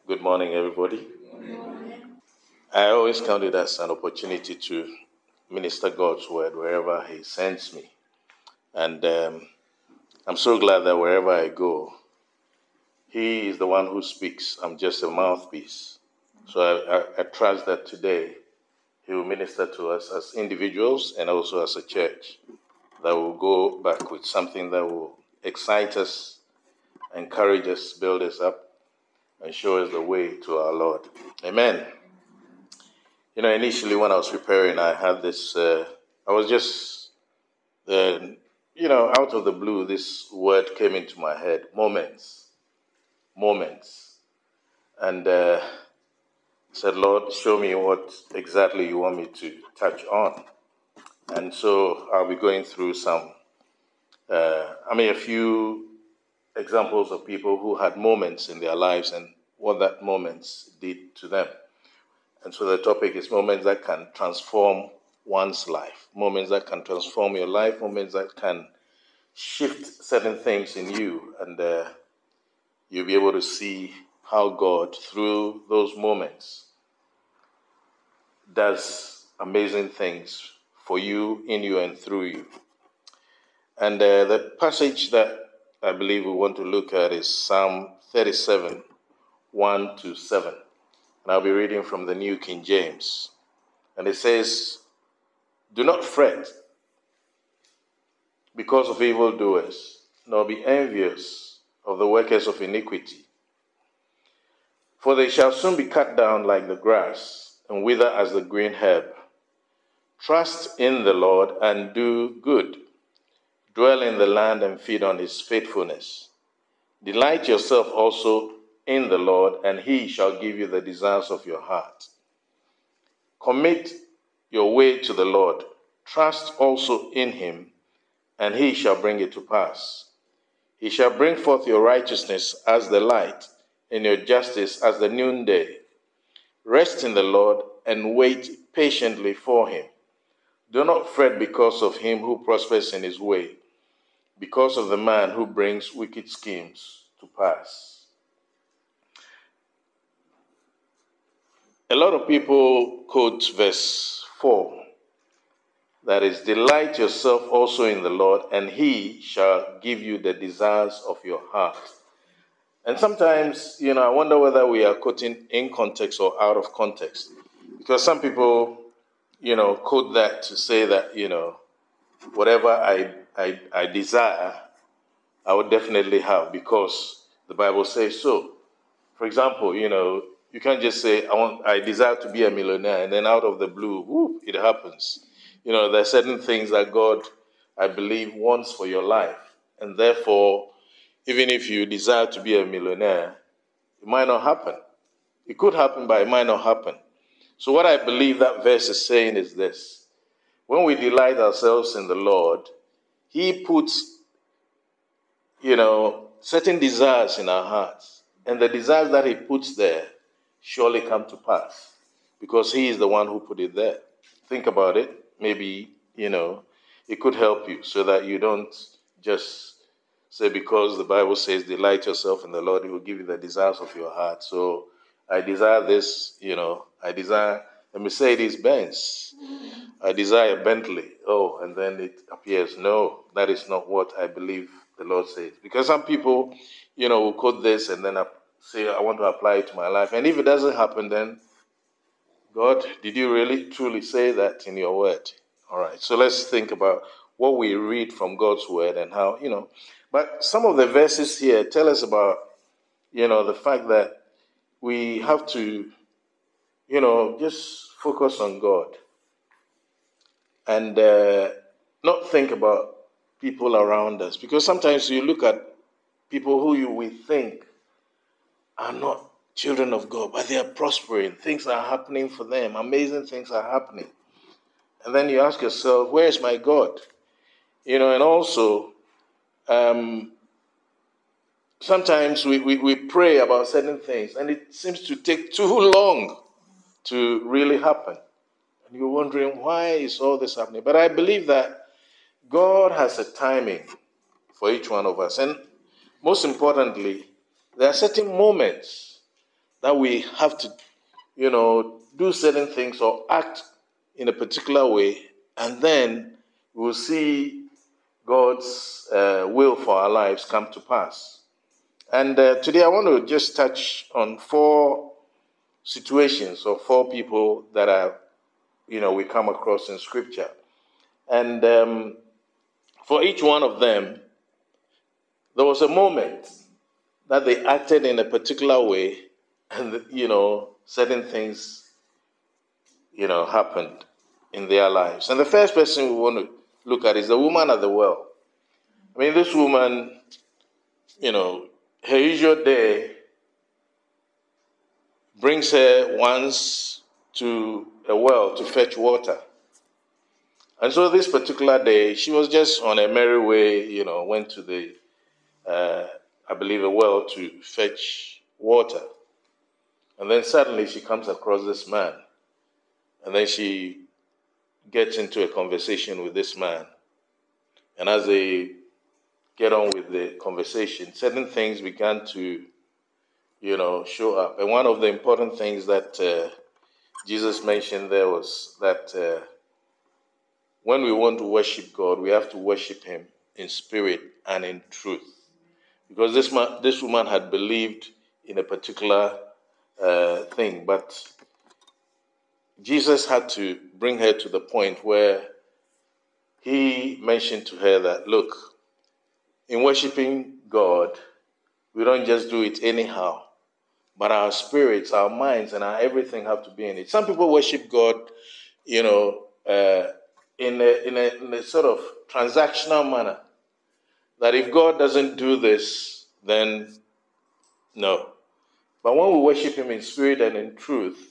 Good morning, everybody. I always count it as an opportunity to minister God's word wherever He sends me. And I'm so glad that wherever I go, He is the one who speaks. I'm just a mouthpiece. So I trust that today He will minister to us as individuals and also as a church, that will go back with something that will excite us, encourage us, build us up, and show us the way to our Lord. Amen. Initially when I was preparing, I had this, I was just, out of the blue, this word came into my head, moments. And I said, Lord, show me what exactly you want me to touch on. And so I'll be going through a few examples of people who had moments in their lives and what that moments did to them. And so the topic is moments that can transform one's life, moments that can transform your life, moments that can shift certain things in you, and you'll be able to see how God, through those moments, does amazing things for you, in you, and through you. And the passage that I believe we want to look at is Psalm 37, 1 to 7. And I'll be reading from the New King James. And it says, "Do not fret because of evildoers, nor be envious of the workers of iniquity. For they shall soon be cut down like the grass, and wither as the green herb. Trust in the Lord and do good. Dwell in the land and feed on His faithfulness. Delight yourself also in the Lord, and He shall give you the desires of your heart. Commit your way to the Lord. Trust also in Him, and He shall bring it to pass. He shall bring forth your righteousness as the light, and your justice as the noonday. Rest in the Lord and wait patiently for Him. Do not fret because of him who prospers in his way, because of the man who brings wicked schemes to pass." A lot of people quote verse 4, that is, "Delight yourself also in the Lord, and He shall give you the desires of your heart." And sometimes, I wonder whether we are quoting in context or out of context. Because some people, quote that to say that, whatever I desire, I would definitely have, because the Bible says so. For example, you can't just say, I desire to be a millionaire, and then out of the blue, whoop, it happens. There are certain things that God, I believe, wants for your life. And therefore, even if you desire to be a millionaire, it might not happen. It could happen, but it might not happen. So what I believe that verse is saying is this: when we delight ourselves in the Lord, He puts, certain desires in our hearts. And the desires that He puts there surely come to pass, because He is the one who put it there. Think about it. Maybe, it could help you so that you don't just say, because the Bible says, delight yourself in the Lord, He will give you the desires of your heart. So I desire this, I desire a Mercedes Benz. I desire a Bentley. Oh, and then it appears, no, that is not what I believe the Lord says. Because some people, will quote this and then say, I want to apply it to my life. And if it doesn't happen, then, God, did you really truly say that in your word? All right, so let's think about what we read from God's word and how, But some of the verses here tell us about, the fact that we have to, just focus on God and not think about people around us. Because sometimes you look at people who we think are not children of God, but they are prospering. Things are happening for them. Amazing things are happening. And then you ask yourself, where is my God? And also, sometimes we pray about certain things, and it seems to take too long to really happen. And you're wondering, why is all this happening? But I believe that God has a timing for each one of us. And most importantly, there are certain moments that we have to, do certain things or act in a particular way, and then we'll see God's will for our lives come to pass. And today I want to just touch on 4 situations or 4 people that are, we come across in Scripture. And for each one of them, there was a moment that they acted in a particular way, and, certain things, happened in their lives. And the first person we want to look at is the woman at the well. I mean, this woman, her usual day brings her once to a well to fetch water. And so this particular day, she was just on a merry way, went to the, I believe, a well to fetch water. And then suddenly she comes across this man. And then she gets into a conversation with this man. And as they get on with the conversation, certain things began to, show up. And one of the important things that Jesus mentioned there was that when we want to worship God, we have to worship him in spirit and in truth. Because this woman had believed in a particular thing, but Jesus had to bring her to the point where he mentioned to her that, look, in worshiping God, we don't just do it anyhow, but our spirits, our minds, and our everything have to be in it. Some people worship God, in a sort of transactional manner, that if God doesn't do this, then no. But when we worship him in spirit and in truth,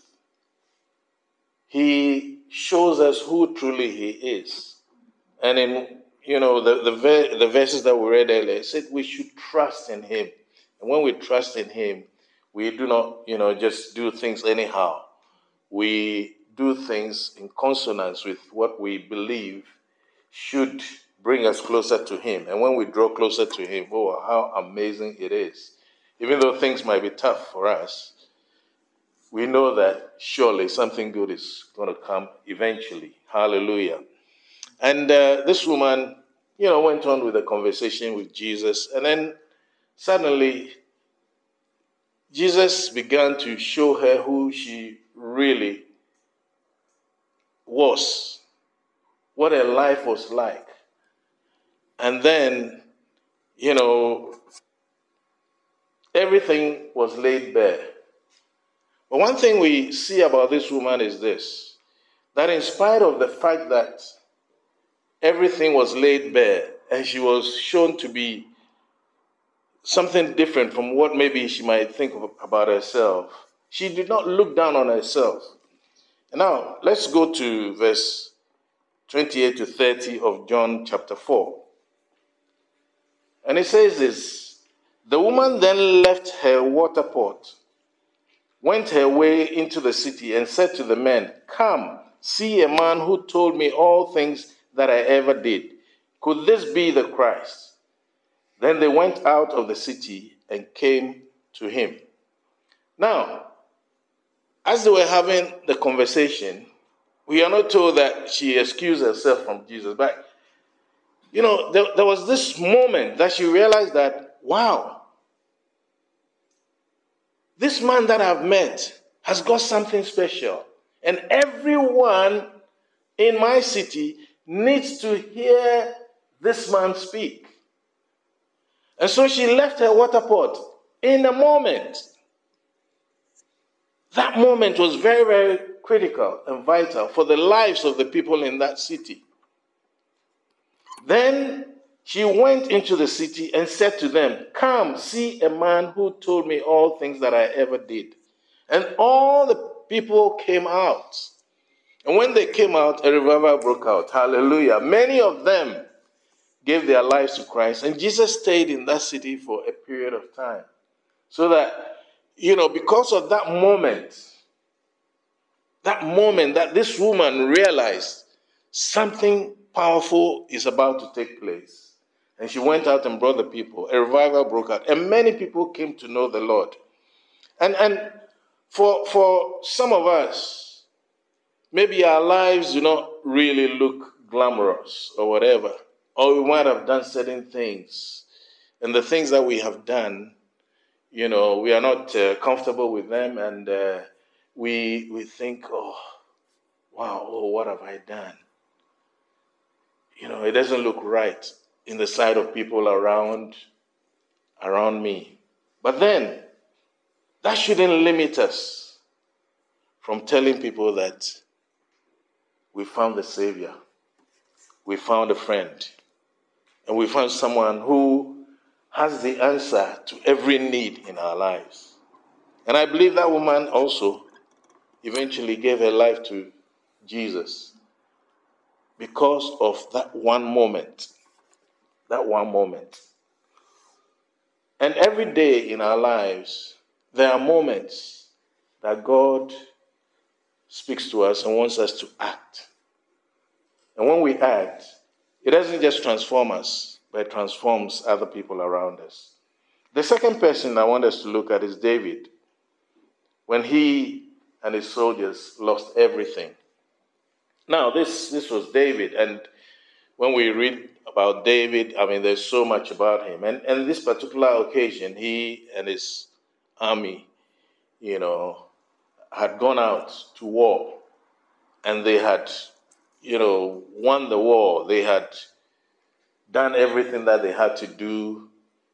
he shows us who truly he is. And in, the verses that we read earlier, it said we should trust in him. And when we trust in him, we do not, just do things anyhow. We do things in consonance with what we believe should bring us closer to him. And when we draw closer to him, oh, how amazing it is. Even though things might be tough for us, we know that surely something good is going to come eventually. Hallelujah. And this woman, went on with a conversation with Jesus. And then suddenly, Jesus began to show her who she really was, what her life was like. And then, everything was laid bare. But one thing we see about this woman is this, that in spite of the fact that everything was laid bare and she was shown to be something different from what maybe she might think about herself, she did not look down on herself. And now, let's go to verse 28 to 30 of John chapter 4. And it says this, the woman then left her water pot, went her way into the city, and said to the men, come, see a man who told me all things that I ever did. Could this be the Christ? Then they went out of the city and came to him. Now, as they were having the conversation, we are not told that she excused herself from Jesus, but, there was this moment that she realized that, wow, this man that I've met has got something special. And everyone in my city needs to hear this man speak. And so she left her water pot in a moment. That moment was very, very critical and vital for the lives of the people in that city. Then she went into the city and said to them, come, see a man who told me all things that I ever did. And all the people came out. And when they came out, a revival broke out. Hallelujah. Many of them gave their lives to Christ. And Jesus stayed in that city for a period of time. So that, because of that moment that this woman realized something powerful is about to take place. And she went out and brought the people. A revival broke out. And many people came to know the Lord. And For some of us, maybe our lives do not really look glamorous or whatever, or we might have done certain things, and the things that we have done, we are not comfortable with them, and we think, oh, wow, oh, what have I done? It doesn't look right in the sight of people around me. But then, that shouldn't limit us from telling people that we found the Savior, we found a friend, and we found someone who has the answer to every need in our lives. And I believe that woman also eventually gave her life to Jesus because of that one moment. That one moment. And every day in our lives, there are moments that God speaks to us and wants us to act. And when we act, it doesn't just transform us, but it transforms other people around us. The second person I want us to look at is David. When he and his soldiers lost everything. Now, this was David, and when we read about David, there's so much about him. And this particular occasion, he and his army, had gone out to war, and they had, won the war. They had done everything that they had to do,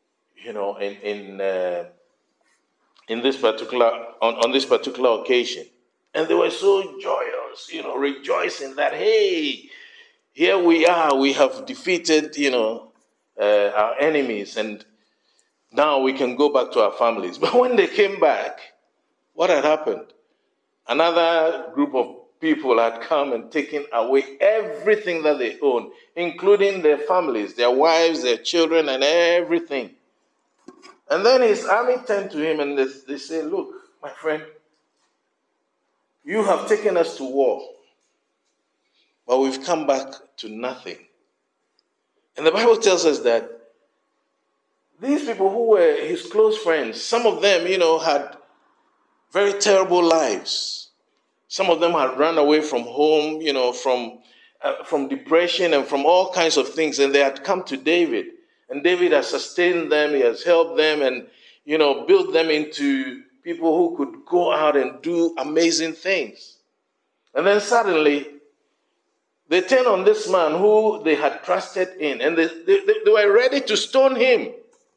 in this particular on this particular occasion, and they were so joyous, rejoicing that, hey, here we are, we have defeated, our enemies, and now we can go back to our families. But when they came back, what had happened? Another group of people had come and taken away everything that they owned, including their families, their wives, their children, and everything. And then his army turned to him and they say, look, my friend, you have taken us to war, but we've come back to nothing. And the Bible tells us that these people who were his close friends, some of them, had very terrible lives. Some of them had run away from home, from depression and from all kinds of things, and they had come to David. And David has sustained them, he has helped them, and, built them into people who could go out and do amazing things. And then suddenly, they turn on this man who they had trusted in, and they were ready to stone him.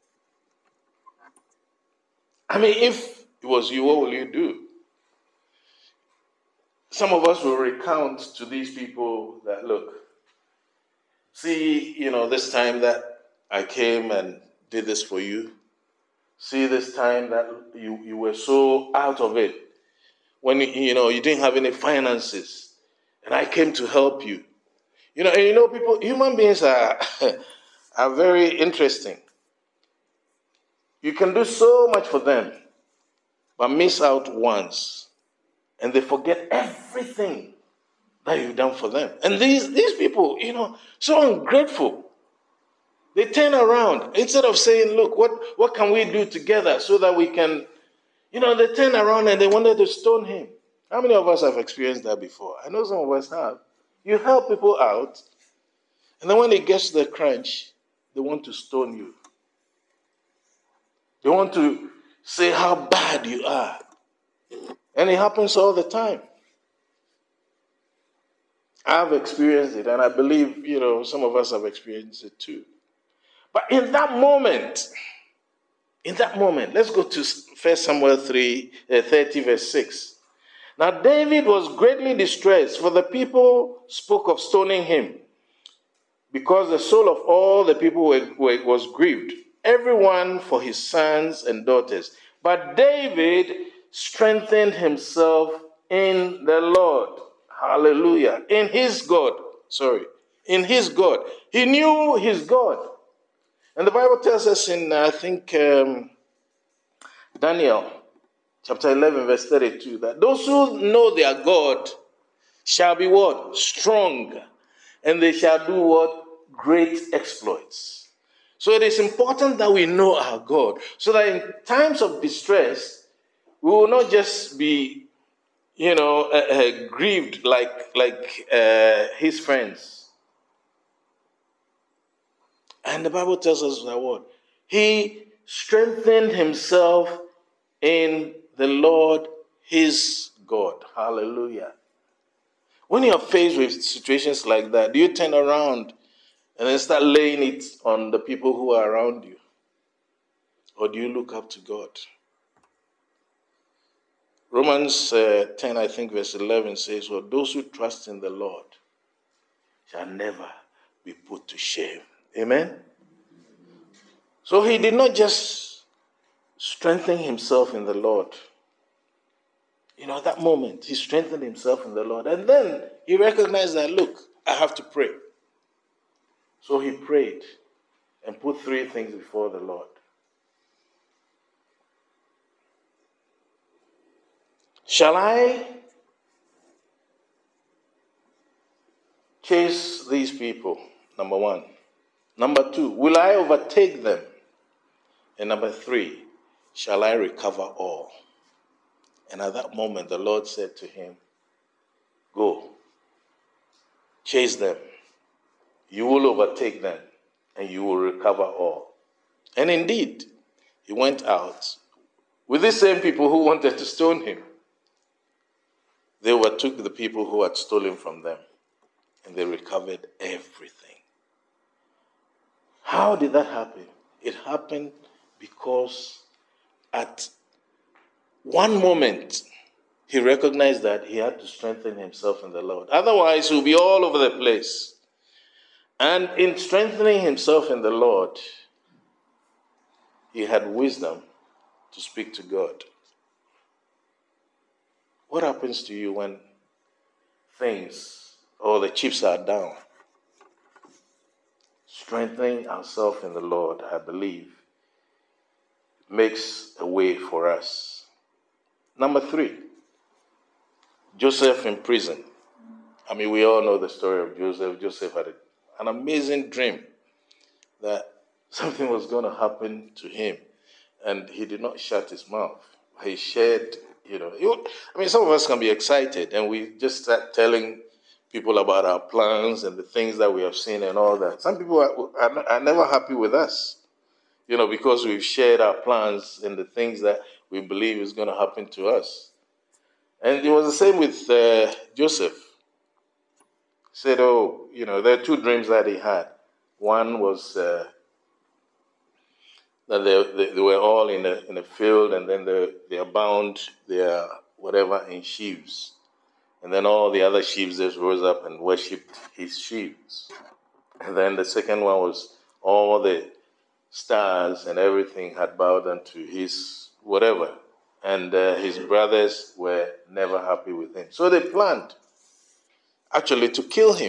If it was you, what will you do? Some of us will recount to these people that, look, see, this time that I came and did this for you. See, this time that you were so out of it, when you didn't have any finances, and I came to help you. People, human beings are are very interesting. You can do so much for them, but miss out once, and they forget everything that you've done for them. And these people, so ungrateful. They turn around. Instead of saying, look, what can we do together so that we can, they turn around and they wanted to stone him. How many of us have experienced that before? I know some of us have. You help people out, and then when it gets to the crunch, they want to stone you. They want to say how bad you are. And it happens all the time. I've experienced it, and I believe, some of us have experienced it too. But in that moment, let's go to 1 Samuel 30, verse 6. Now David was greatly distressed, for the people spoke of stoning him, because the soul of all the people was grieved, everyone for his sons and daughters. But David strengthened himself in the Lord. Hallelujah. In his God. He knew his God. And the Bible tells us in, Daniel chapter 11, verse 32, that those who know their God shall be what? Strong. And they shall do what? Great exploits. So it is important that we know our God, so that in times of distress, we will not just be, grieved like his friends. And the Bible tells us that what? He strengthened himself in the Lord his God. Hallelujah. When you're faced with situations like that, do you turn around and then start laying it on the people who are around you? Or do you look up to God? Romans 10, I think, verse 11 says, well, those who trust in the Lord shall never be put to shame. Amen? So he did not just strengthen himself in the Lord. At that moment, he strengthened himself in the Lord. And then he recognized that, look, I have to pray. So he prayed and put three things before the Lord. Shall I chase these people? Number one. Number two, will I overtake them? And number three, shall I recover all? And at that moment, the Lord said to him, go, chase them. You will overtake them, and you will recover all. And indeed, he went out with the same people who wanted to stone him. They overtook the people who had stolen from them, and they recovered everything. How did that happen? It happened because at one moment, he recognized that he had to strengthen himself in the Lord. Otherwise, he'll be all over the place. And in strengthening himself in the Lord, he had wisdom to speak to God. What happens to you when things or the chips are down? Strengthening ourselves in the Lord, I believe, makes a way for us. Number three, Joseph in prison. We all know the story of Joseph. Joseph had an amazing dream that something was going to happen to him, and he did not shut his mouth. He shared, some of us can be excited, and we just start telling people about our plans and the things that we have seen and all that. Some people are never happy with us, because we've shared our plans and the things that we believe is going to happen to us. And it was the same with Joseph. He said, there are two dreams that he had. One was that they were all in a field, and then they are bound, in sheaves. And then all the other sheaves just rose up and worshipped his sheaves. And then the second one was all the stars and everything had bowed unto his whatever. And his brothers were never happy with him. So they planned, actually, to kill him.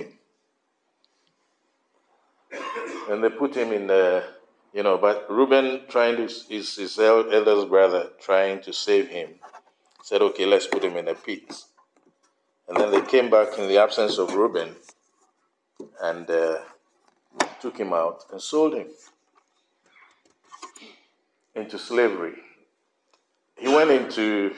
And they put him in but Reuben, his eldest brother, trying to save him, said, okay, let's put him in a pit. And then they came back in the absence of Reuben and took him out and sold him into slavery. He went into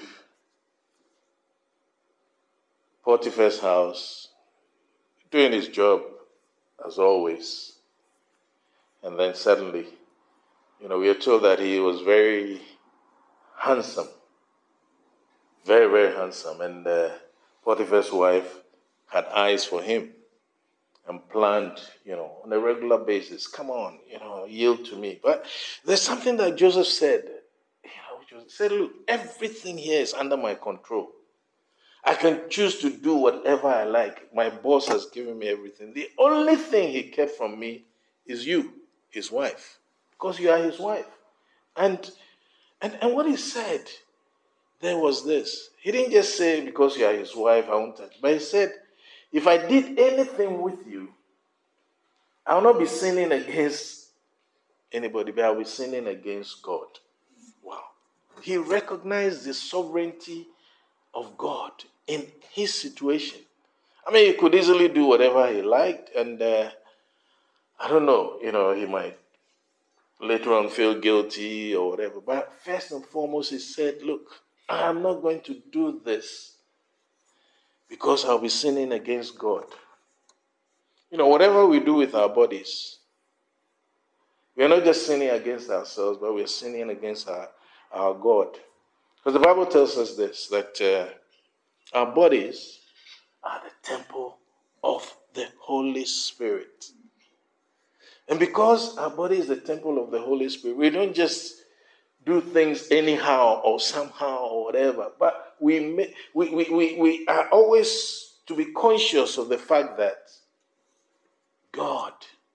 Potiphar's house, doing his job as always. And then suddenly, we are told that he was very handsome, very, very handsome. And Potiphar's wife had eyes for him and planned, on a regular basis, come on, yield to me. But there's something that Joseph said, Joseph said, look, everything here is under my control. I can choose to do whatever I like. My boss has given me everything. The only thing he kept from me is you, his wife, because you are his wife. And what he said there was this. He didn't just say, because you are his wife, I won't touch. But he said, if I did anything with you, I will not be sinning against anybody, but I will be sinning against God. Wow. He recognized the sovereignty of God in his situation. He could easily do whatever he liked, and I don't know, he might later on feel guilty or whatever. But first and foremost, he said, look, I am not going to do this because I'll be sinning against God. Whatever we do with our bodies, we are not just sinning against ourselves, but we are sinning against our God. Because the Bible tells us this, that our bodies are the temple of the Holy Spirit. And because our body is the temple of the Holy Spirit, we don't just do things anyhow or somehow or whatever, but we are always to be conscious of the fact that God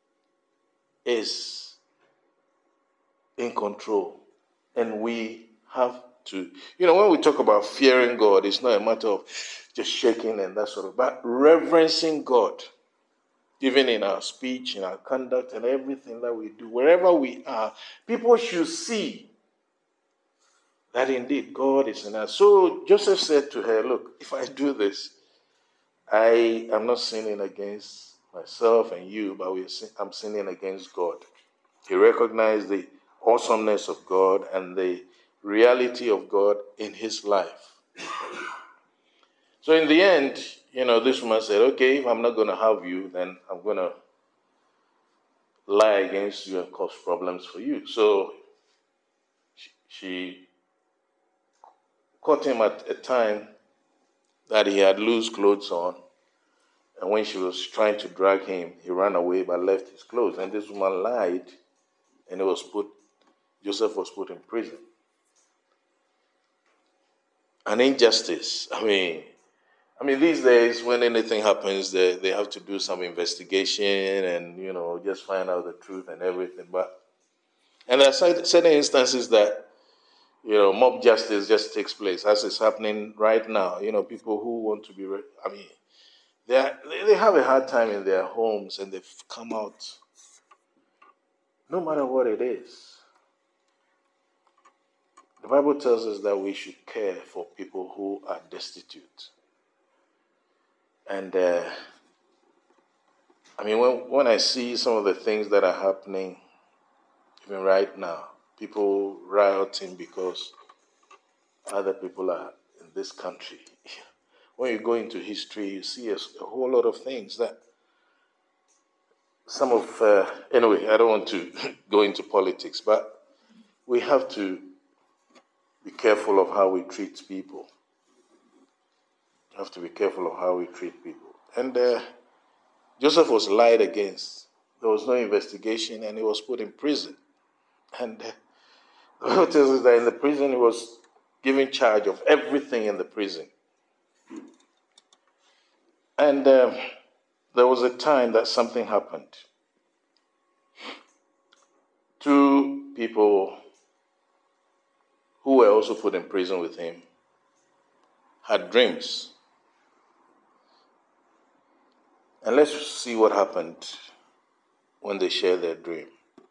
is in control. And we have to, when we talk about fearing God, it's not a matter of just shaking and that sort of, but reverencing God, even in our speech, in our conduct, and everything that we do, wherever we are, people should see that indeed God is in us. So Joseph said to her, look, if I do this, I am not sinning against myself and you, but I'm sinning against God. He recognized the awesomeness of God and the reality of God in his life. So in the end, this woman said, okay, if I'm not going to have you, then I'm going to lie against you and cause problems for you. So she caught him at a time that he had loose clothes on. And when she was trying to drag him, he ran away but left his clothes. And this woman lied, and Joseph was put in prison. An injustice. I mean, these days when anything happens, they have to do some investigation and, just find out the truth and everything. And there are certain instances that, mob justice just takes place, as is happening right now. People who want to be, they have a hard time in their homes and they've come out, no matter what it is. The Bible tells us that we should care for people who are destitute. And, when I see some of the things that are happening, even right now, people rioting because other people are in this country. When you go into history, you see a whole lot of things that anyway, I don't want to go into politics, but we have to be careful of how we treat people. We have to be careful of how we treat people. And Joseph was lied against. There was no investigation, and he was put in prison. And the Bible tells us that in the prison, he was given charge of everything in the prison. And there was a time that something happened. Two people who were also put in prison with him had dreams. And let's see what happened when they shared their dream.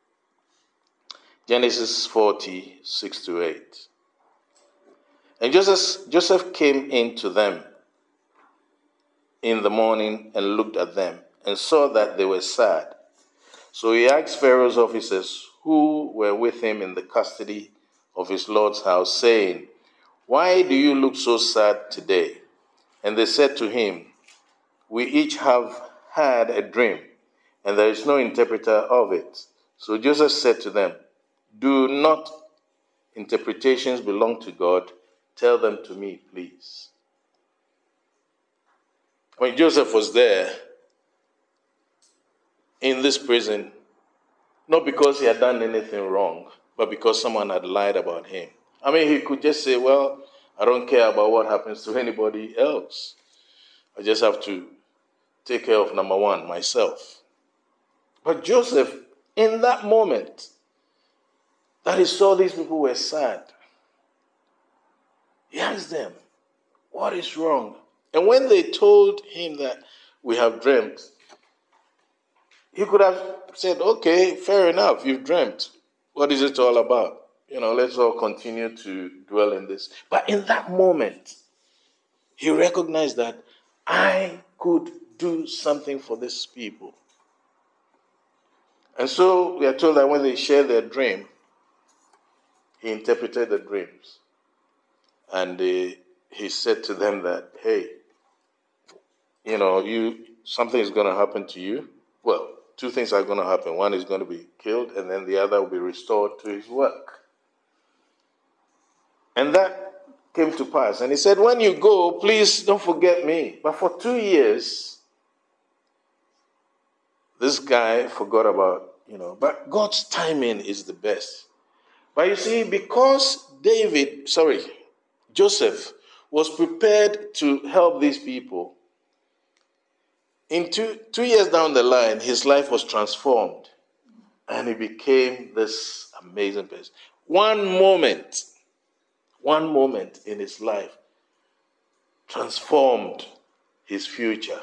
Genesis 40, 6-8. And Joseph came in to them in the morning and looked at them and saw that they were sad. So he asked Pharaoh's officers who were with him in the custody of his Lord's house, saying, "Why do you look so sad today?" And they said to him, "We each have had a dream, and there is no interpreter of it." So Joseph said to them, "Do not interpretations belong to God? Tell them to me, please." When Joseph was there in this prison, not because he had done anything wrong, but because someone had lied about him. He could just say, well, I don't care about what happens to anybody else. I just have to take care of number one, myself. But Joseph, in that moment that he saw these people were sad, he asked them, what is wrong? And when they told him that we have dreamt, he could have said, okay, fair enough, you've dreamt. What is it all about? Let's all continue to dwell in this. But in that moment, he recognized that I could do something for these people. And so we are told that when they shared their dream, he interpreted the dreams. And he said to them that, hey, something is going to happen to you. Well, two things are going to happen. One is going to be killed, and then the other will be restored to his work. And that came to pass. And he said, when you go, please don't forget me. But for 2 years, this guy forgot about, but God's timing is the best. But you see, because Joseph was prepared to help these people, in two years down the line, his life was transformed. And he became this amazing person. One moment in his life transformed his future.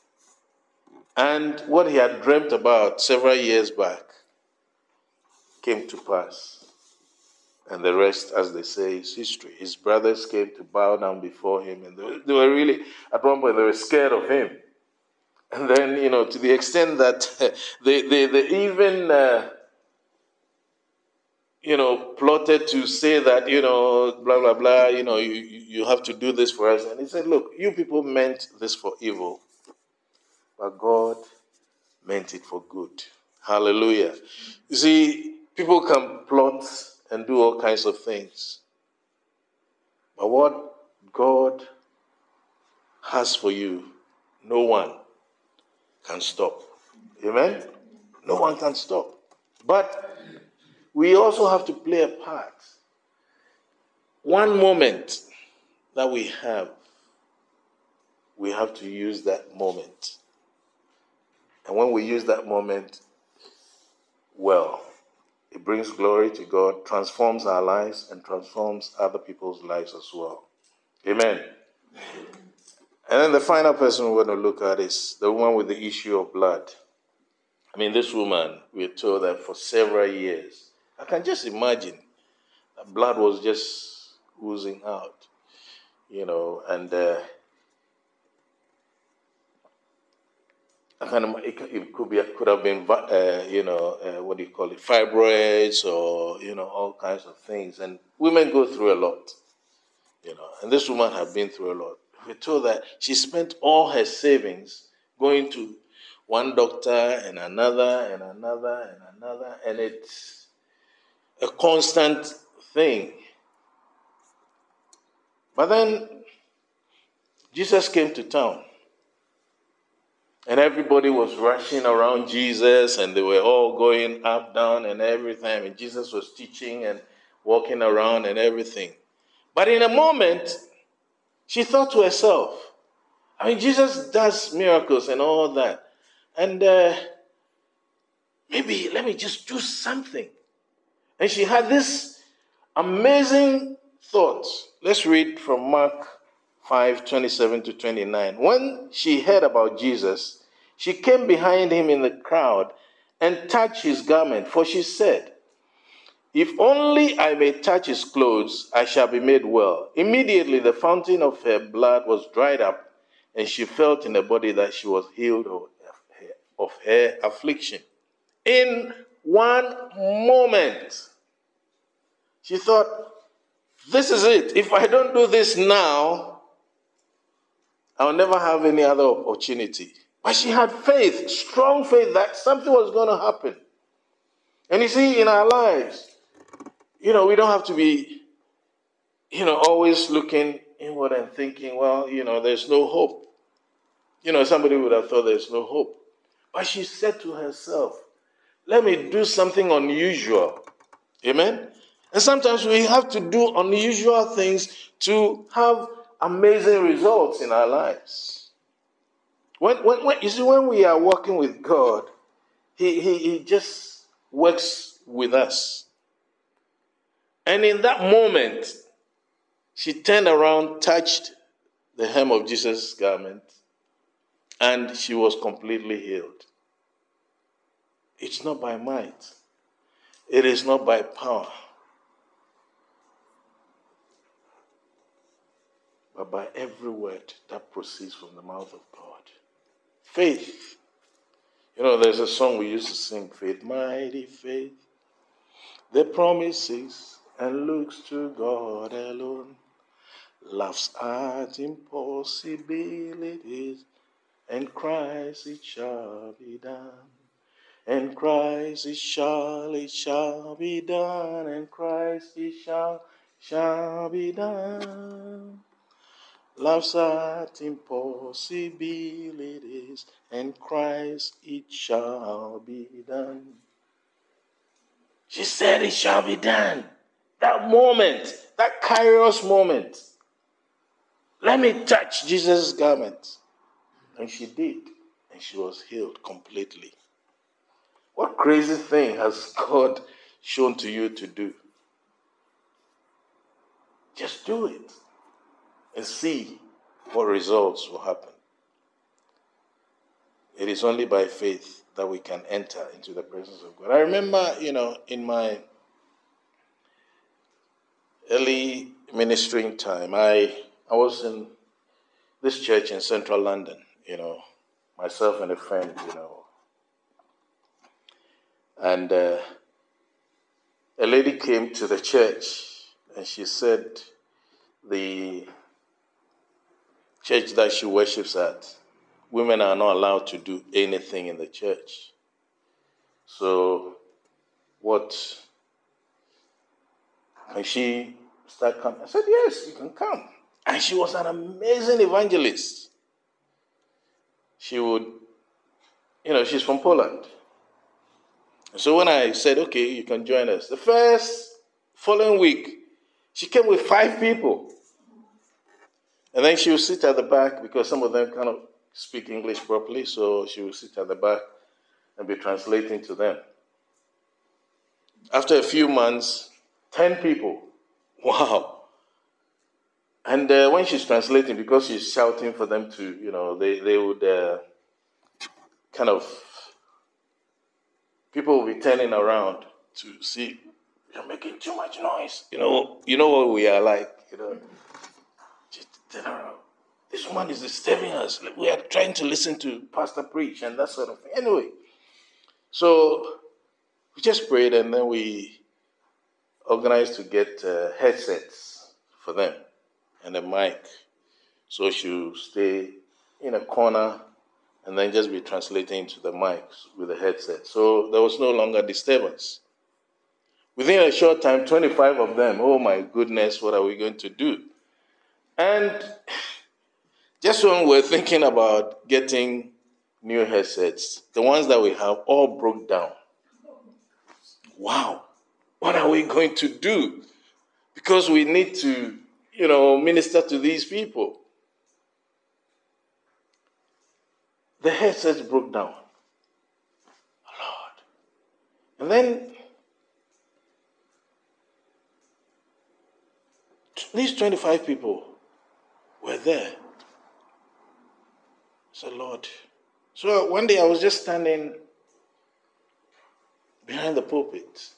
And what he had dreamt about several years back came to pass. And the rest, as they say, is history. His brothers came to bow down before him, and they were really, at one point, they were scared of him. And then, to the extent that they even, plotted to say that, blah, blah, blah, you have to do this for us. And he said, look, you people meant this for evil, but God meant it for good. Hallelujah. You see, people can plot and do all kinds of things. But what God has for you, no one can stop. Amen? No one can stop. But we also have to play a part. One moment that we have to use that moment. And when we use that moment, well, it brings glory to God, transforms our lives, and transforms other people's lives as well. Amen. And then the final person we're going to look at is the woman with the issue of blood. I mean, this woman, we're told that for several years, I can just imagine that blood was just oozing out, and it could have been, fibroids or, all kinds of things. And women go through a lot, and this woman had been through a lot. We're told that she spent all her savings going to one doctor and another and another and another, and it's a constant thing. But then Jesus came to town. And everybody was rushing around Jesus, and they were all going up, down, and everything. And Jesus was teaching and walking around and everything. But in a moment, she thought to herself, Jesus does miracles and all that. And maybe let me just do something. And she had this amazing thought. Let's read from Mark 5:27-29. When she heard about Jesus, she came behind him in the crowd and touched his garment, for she said, if only I may touch his clothes, I shall be made well. Immediately the fountain of her blood was dried up, and she felt in her body that she was healed of her affliction. In one moment, she thought, this is it. If I don't do this now, I'll never have any other opportunity. But she had faith, strong faith that something was going to happen. And you see, in our lives, we don't have to be, always looking inward and thinking, well, there's no hope. Somebody would have thought there's no hope. But she said to herself, let me do something unusual. Amen? And sometimes we have to do unusual things to have amazing results in our lives. When we are working with God, He just works with us. And in that moment, she turned around, touched the hem of Jesus' garment, and she was completely healed. It's not by might. It is not by power. But by every word that proceeds from the mouth of God. Faith. There's a song we used to sing, faith, mighty faith, the promises and looks to God alone. Laughs at impossibilities, and Christ it shall be done. And Christ it shall be done. And Christ it shall be done. Laughs at impossibilities, and Christ it shall be done. She said it shall be done. That moment, that Kairos moment. Let me touch Jesus' garment. And she did. And she was healed completely. What crazy thing has God shown to you to do? Just do it and see what results will happen. It is only by faith that we can enter into the presence of God. I remember, in my early ministering time, I was in this church in central London, myself and a friend, and a lady came to the church and she said the church that she worships at, women are not allowed to do anything in the church. So can she start coming? I said, yes, you can come. And she was an amazing evangelist. She would, she's from Poland. So when I said, okay, you can join us, the following week, she came with 5 people. And then she would sit at the back because some of them cannot speak English properly, so she would sit at the back and be translating to them. After a few months, 10 people. Wow. And when she's translating, because she's shouting for them to, they would people will be turning around to see, you're making too much noise. You know what we are like, Just turn around. This woman is disturbing us. We are trying to listen to pastor preach and that sort of thing. Anyway, so we just prayed and then we organized to get headsets for them and a mic. So she'll stay in a corner and then just be translating into the mics with the headset. So there was no longer disturbance. Within a short time, 25 of them, oh my goodness, what are we going to do? And just when we're thinking about getting new headsets, the ones that we have all broke down. Wow, what are we going to do? Because we need to, minister to these people. The headsets broke down. Lord. And then these 25 people were there. I said, Lord. So one day I was just standing behind the pulpit.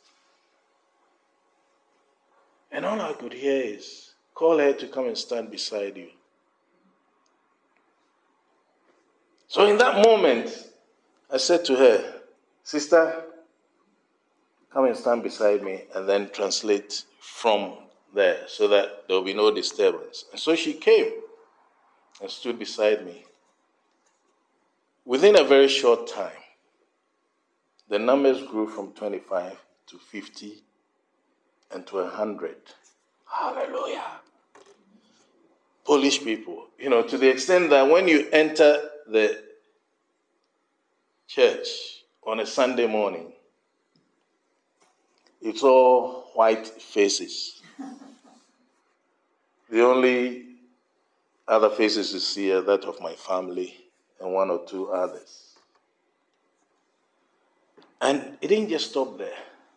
And all I could hear is, call her to come and stand beside you. So in that moment, I said to her, sister, come and stand beside me and then translate from there so that there will be no disturbance. And so she came and stood beside me. Within a very short time, the numbers grew from 25 to 50 and to 100. Hallelujah. Polish people, to the extent that when you enter the church on a Sunday morning, it's all white faces. The only other faces you see are that of my family and 1 or 2 others. And it didn't just stop there.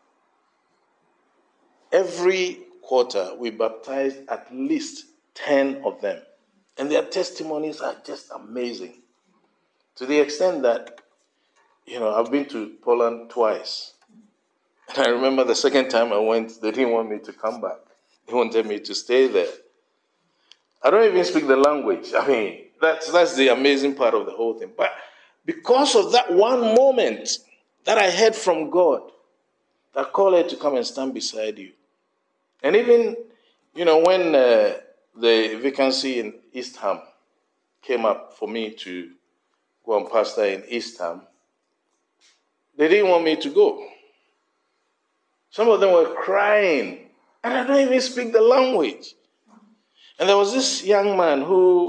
Every quarter, we baptized at least 10 of them. And their testimonies are just amazing. To the extent that, I've been to Poland twice. And I remember the second time I went, they didn't want me to come back. They wanted me to stay there. I don't even speak the language. I mean, that's the amazing part of the whole thing. But because of that one moment that I heard from God, that called her to come and stand beside you. And even, when the vacancy in East Ham came up for me to go and pastor in East Ham, they didn't want me to go. Some of them were crying, and I don't even speak the language. And there was this young man who,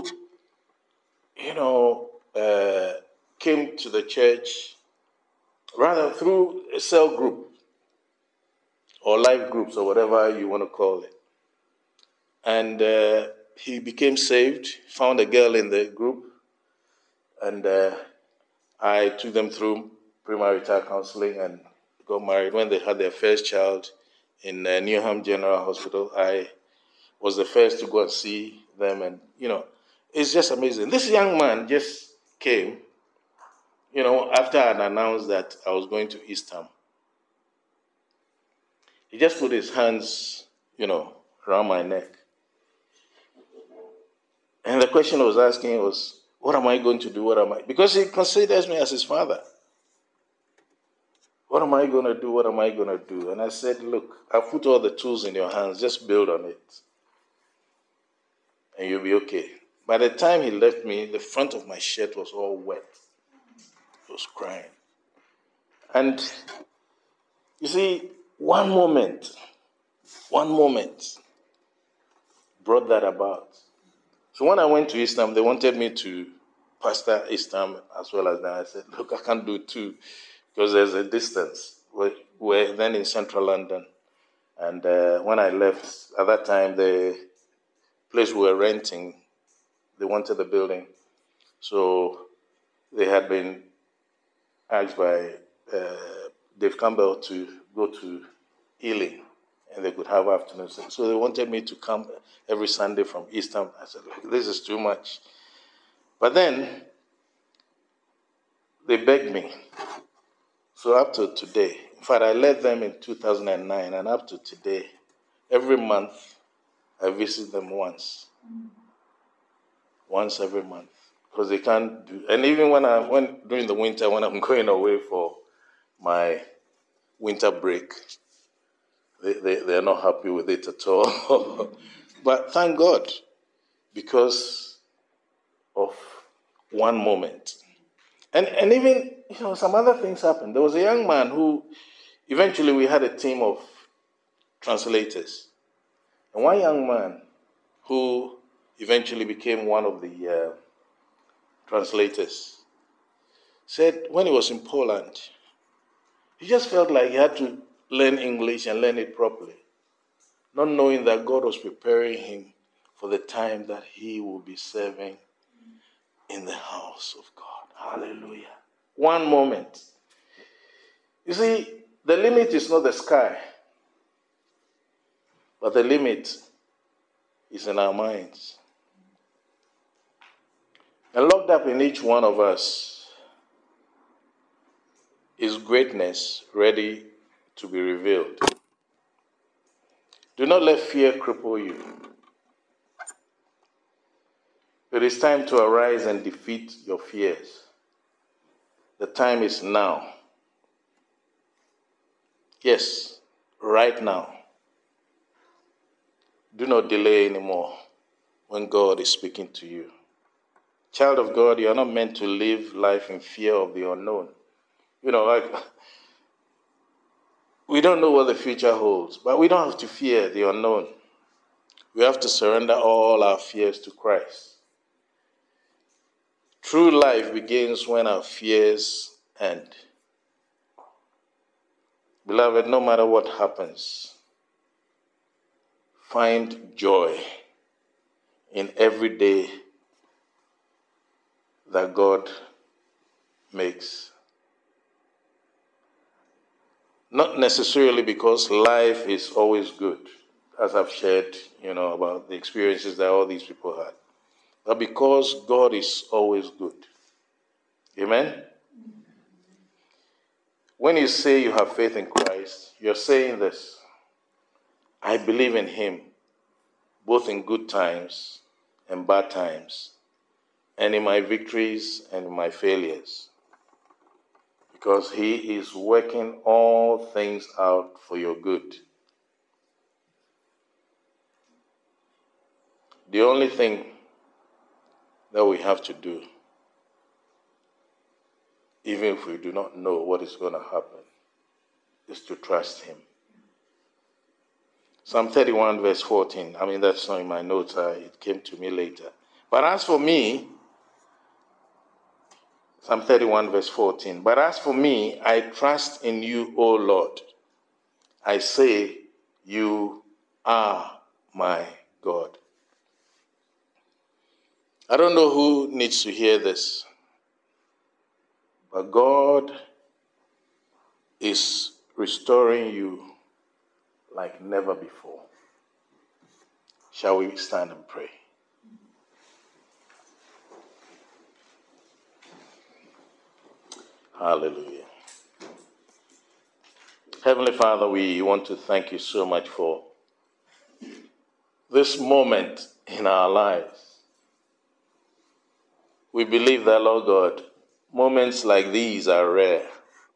came to the church rather through a cell group or life groups or whatever you want to call it. And he became saved, found a girl in the group, and I took them through premarital counseling and got married. When they had their first child in Newham General Hospital, I was the first to go and see them. And, it's just amazing. This young man just came, after I had announced that I was going to East Ham. He just put his hands, around my neck. And the question I was asking was, what am I going to do? Because he considers me as his father. What am I going to do? What am I going to do? And I said, look, I've put all the tools in your hands. Just build on it. And you'll be okay. By the time he left me, the front of my shirt was all wet. I was crying. And you see, one moment brought that about. So when I went to East Ham, they wanted me to pastor East Ham as well as that. I said, look, I can't do two because there's a distance. We're then in central London. And when I left, at that time, the place we were renting, they wanted the building. So they had been asked by Dave Campbell to go to Ealing, and they could have afternoons. So they wanted me to come every Sunday from East Ham. I said, look, this is too much. But then they begged me. So up to today, in fact, I led them in 2009, and up to today, every month, I visit them once every month, because they can't do. And even when during the winter, when I'm going away for my winter break, they're not happy with it at all. But thank God, because of one moment. And even, some other things happened. There was a young man who, eventually we had a team of translators. And one young man who eventually became one of the translators said when he was in Poland, he just felt like he had to learn English and learn it properly, not knowing that God was preparing him for the time that he will be serving in the house of God. Hallelujah. One moment. You see, the limit is not the sky, but the limit is in our minds. And locked up in each one of us is greatness ready to be revealed. Do not let fear cripple you. It is time to arise and defeat your fears. The time is now. Yes, right now. Do not delay anymore when God is speaking to you. Child of God, you are not meant to live life in fear of the unknown. We don't know what the future holds, but we don't have to fear the unknown. We have to surrender all our fears to Christ. True life begins when our fears end. Beloved, no matter what happens, find joy in every day that God makes. Not necessarily because life is always good, as I've shared, about the experiences that all these people had, but because God is always good. Amen? When you say you have faith in Christ, you're saying this: I believe in him, both in good times and bad times, and in my victories and in my failures, because he is working all things out for your good. The only thing that we have to do, even if we do not know what is going to happen, is to trust him. Psalm 31 verse 14. I mean, that's not in my notes. It came to me later. But as for me, Psalm 31 verse 14. But as for me, I trust in you, O Lord. I say, you are my God. I don't know who needs to hear this, but God is restoring you like never before. Shall we stand and pray? Hallelujah. Heavenly Father, we want to thank you so much for this moment in our lives. We believe that, Lord God, moments like these are rare,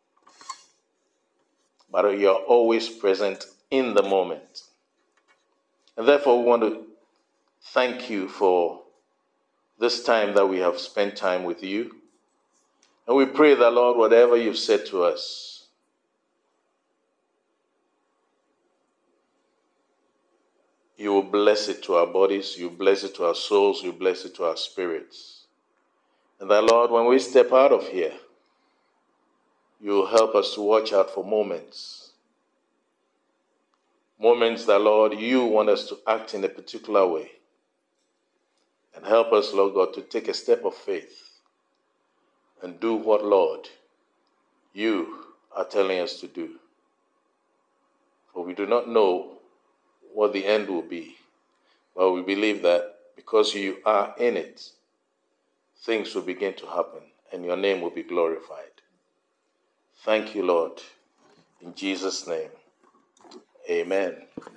but you're always present in the moment. And therefore, we want to thank you for this time that we have spent time with you. And we pray that, Lord, whatever you've said to us, you will bless it to our bodies, you bless it to our souls, you bless it to our spirits. And that, Lord, when we step out of here, you will help us to watch out for moments that, Lord, you want us to act in a particular way. And help us, Lord God, to take a step of faith and do what, Lord, you are telling us to do. For we do not know what the end will be, but we believe that because you are in it, things will begin to happen and your name will be glorified. Thank you, Lord. In Jesus' name, amen.